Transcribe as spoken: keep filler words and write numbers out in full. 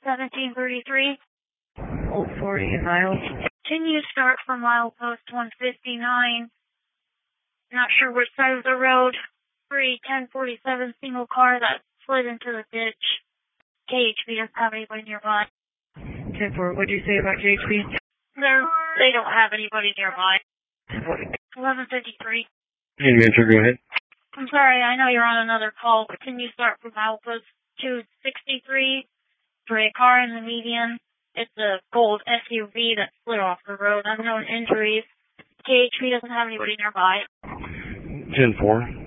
seventeen thirty-three. Oh, forty miles. Continue start from milepost one fifty-nine. Not sure which side of the road. Three ten forty-seven single car that slid into the ditch. K H B doesn't have anybody nearby. ten four, what did you say about K H B? They're, they don't have anybody nearby. ten four. eleven fifty-three. Hey, Metro, go ahead. I'm sorry, I know you're on another call. Continue start from milepost two sixty-three. For a car in the median. It's a gold S U V that slid off the road. Unknown injuries. K H B doesn't have anybody nearby. ten four.